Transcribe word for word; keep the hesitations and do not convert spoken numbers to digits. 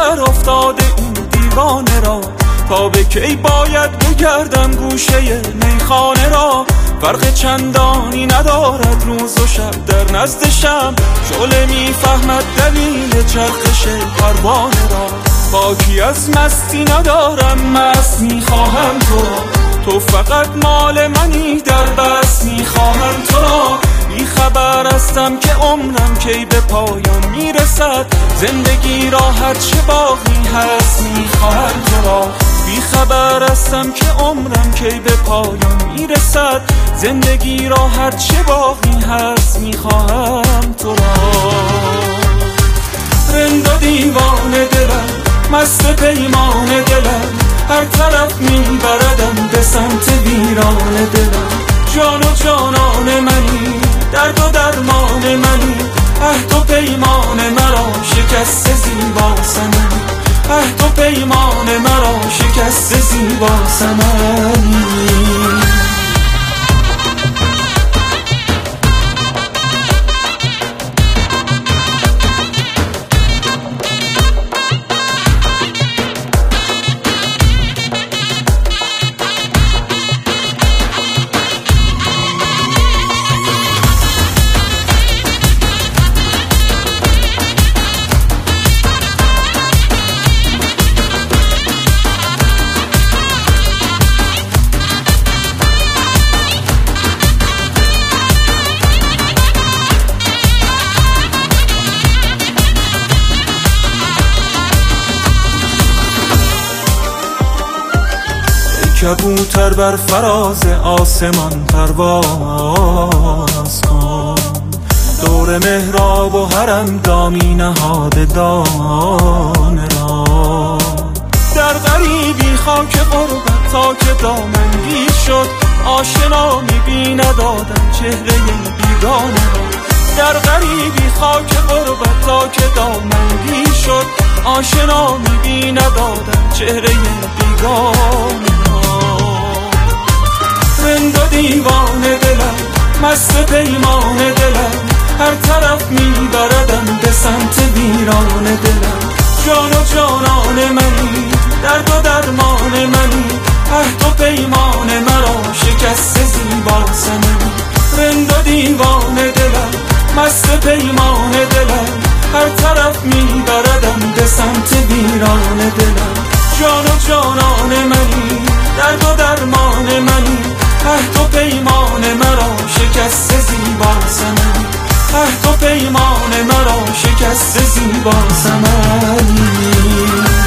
در افتاده این دیوانه را، تا به کی باید بگردم گوشه میخانه را. فرق چندانی ندارد روز و شب در نزدشم، شعله میفهمد دلیل چرخش پروانه را. باکی از مستی ندارم، مست میخواهم تو را، تو فقط مال منی، در بس میخواهم تو را. بی خبر هستم که عمرم کی به پایان میرسد، زندگی را هرچه باقی هست میخواهم تو را. بی خبر هستم که عمرم کی به پایان میرسد، زندگی را هرچه باقی هست میخواهم تو را. رند و دیوانه دلم، مست پیمان دلم، هر طرف میبردم به سمت ویران دلم. جان و جانان منی، درد و درمان منی، عهد و پیمان مرا شکست زیبا سمنی، عهد و پیمان مرا شکست زیبا سمنی. کبوتر بر فراز آسمان پرواز کن، دور محراب و حرم دامی نهاده دانه را. در غریبی خاک غربت تا که دامن گیر شد، آشنا می‌بیند آدم چهره بیگانه را. در غریبی خاک غربت تا که دامن گیر شد، آشنا می‌بیند آدم چهره بیگانه. رند و دیوانه دلم، مست پیمان دلم، هر طرف میبردم به سمت ویران دلم. جان و جانان منی، درد و درمان منی، عهد و پیمان مرا شکست زیبا سمنی. رند و دیوانه دلم، مست پیمان دلم، هر طرف میبردم به سمت ویران دلم. جان و جانان منی، درد و درمان منی، عهد و پیمان مرا شکست زیبا سمنی، عهد و پیمان مرا شکست زیبا سمنی.